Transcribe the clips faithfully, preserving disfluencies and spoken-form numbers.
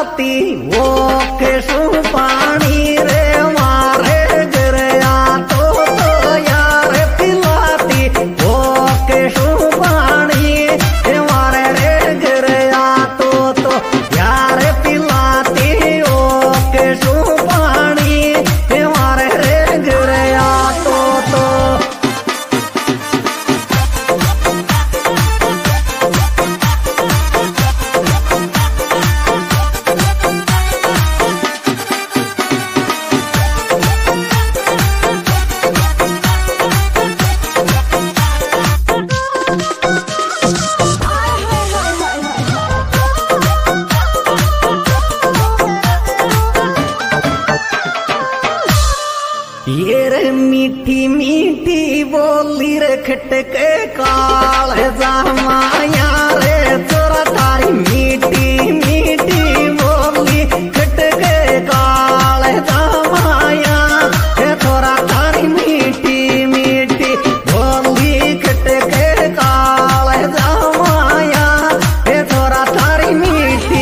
पिलाती वो केशु पानी रे मारे गिरया तो, तो यार पिलाती वो केशु पानी रे मारे रे गिरया तो, तो यार पिलाती वो केशु पानी रे मारे रे गिरया तो, तो ये रे मीठी मीठी बोली रे खटके काल जामाया रे तोरा तारी मीठी मीठी बोली खटके काल जामाया रे तोरा तारी मीठी मीठी बोली खटके काल जामाया रे तोरा तारी मीठी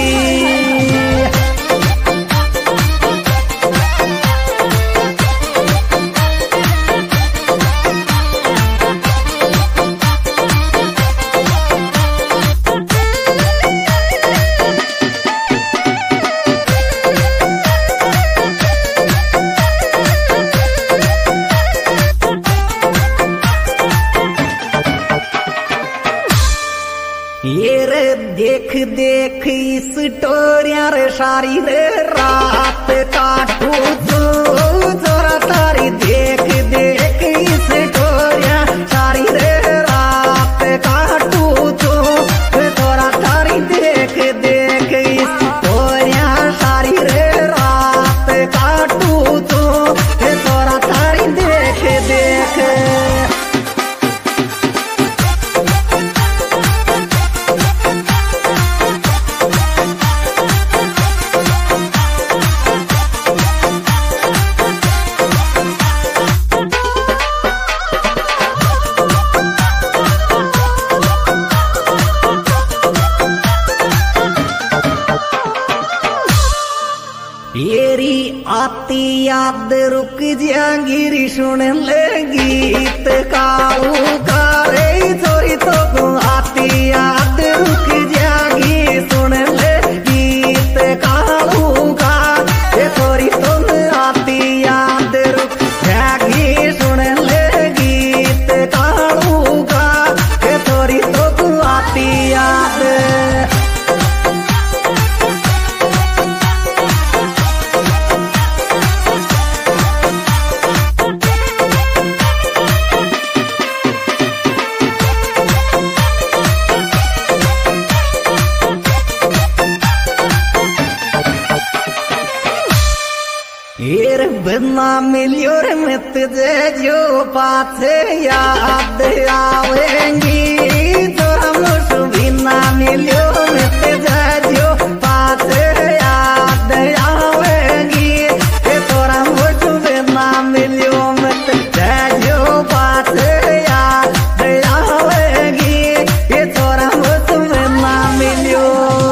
ये रे देख देख इस टोरिया रे सारी रे रात काटू तू जोरा तारी देख देख इस टोरिया सारी रे रात काटू तू जोरा तारी देख देख इस टोरिया सारी रे रात काटू तू जोरा तारी देख देख येरी आती याद रुक जागिरी सुन ले गीत कालू का रे चोरी तो को आती याद रुक जागी सुन ले गीत कालू का रे चोरी तो आती याद रुक जागी सुन ले गीत कालू का रे चोरी तो को आती याद एर बना मिलियोर में तुझे जो पासे याद आवेंगी तोरा मुझ बिना मिलियो में तुझे जो पासे याद आवेंगी तोरा मुझ बिना मिलियो में तुझे जो पासे याद आवेंगी तोरा मुझ बिना मिलियो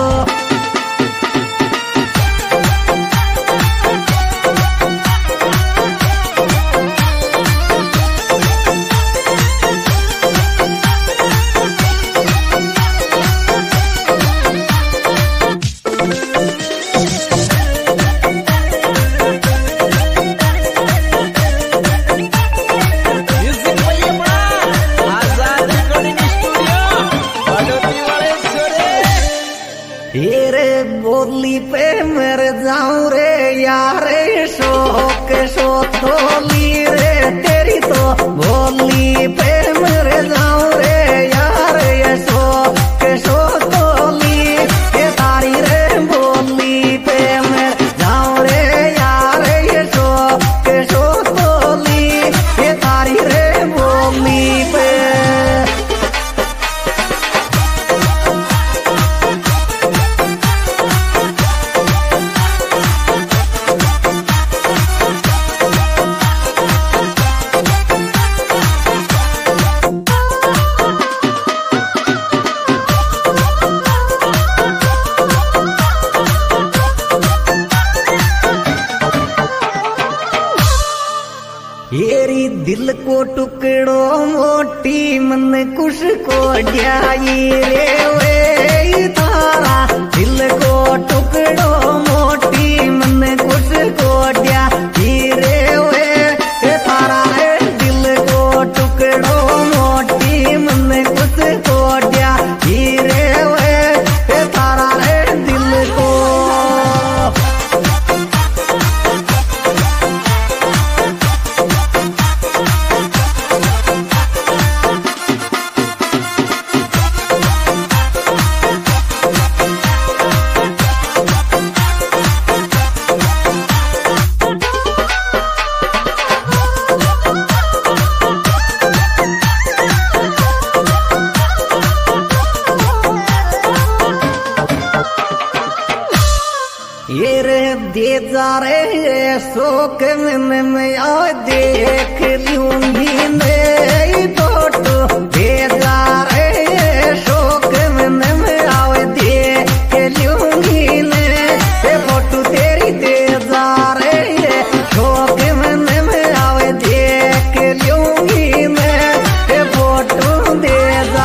बोली पे मर जाऊं रे यारे शोक शो थोली रे तेरी तो बोली पे मर जाऊं रे यारे शोक शो थोली ये तारी रे बोली पे मर जाऊं रे यारे शोक शो थोली ये तारी रे बोली पे दिल को टुकड़ो मोटी मन कुश को ड्याई रे वे तारा दिल को टुकड़ो मोटी मन कुश को ड्याई रे वे तारा रे दिल को टुकड़ो मोटी मन कुश को ड्याई रे वे तारा रे दिल को ये रे दे जा रे शोक में मैं आ देख लूंगी मैं फोटो दे जा रे शोक में मैं आ देख लूंगी मैं फोटो तेरी दे जा रे शोक में मैं आ देख लूंगी मैं फोटो दे जा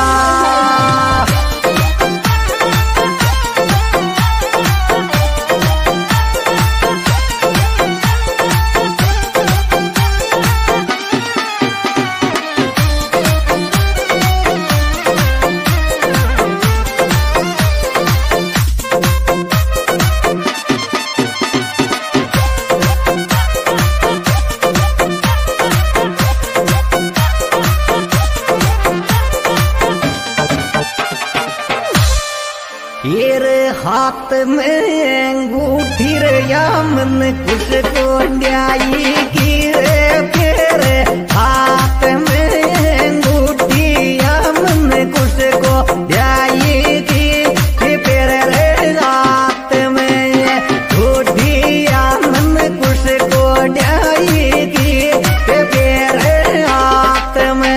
ये रे हाथ में अंगूठी रे या मन कुछ को न्यायी की रे फेरे हाथ में अंगूठी या मन कुछ को न्यायी की फेरे रे हाथ में अंगूठी या मन कुछ को न्यायी की फेरे हाथ में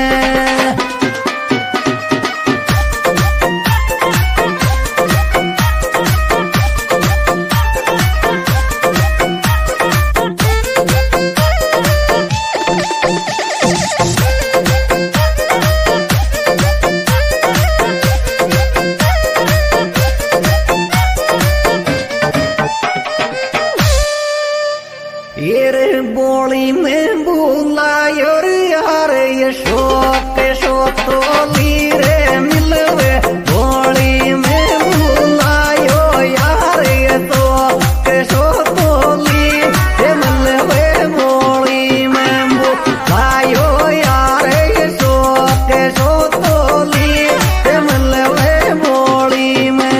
ये रे बोली में बुलायो रे यार ये शोक शोक तो ली रे मिलवे बोली में बुलायो यार ये शोक शोक तो ली रे मिलवे बोली में बुलायो यार ये शोक शोक तो ली रे मिलवे बोली में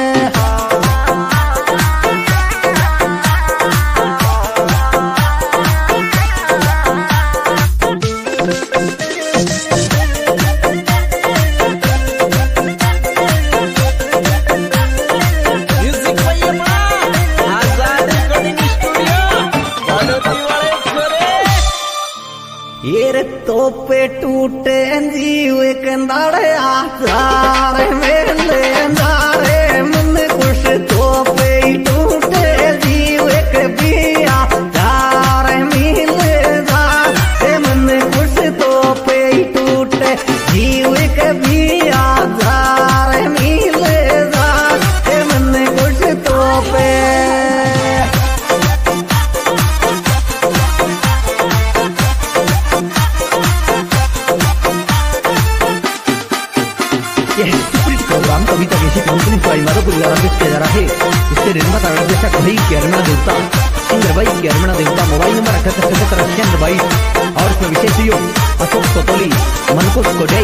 ये रे तोपे टूटे जीव कंदाड़े आधार मेले नारे मन कुछ तोपे टूटे जीव बिया धार मिले धारे मन कुछ तोपे टूटे जीव बिया धार मिले धारे मन कुछ तोपे प्रोग्राम कविता जैसी कंपनी को इमारत आयोजित किया जा रहा है। इसके निर्माता निर्देशक भाई केरमणा देवता सिंगर भाई केरमणा देवता मोबाइल नंबर अठहत्तर सतहत्तर छियानवे बाईस और इसमें विशेष सहयोग अशोक सोतोली मनकुश कोडे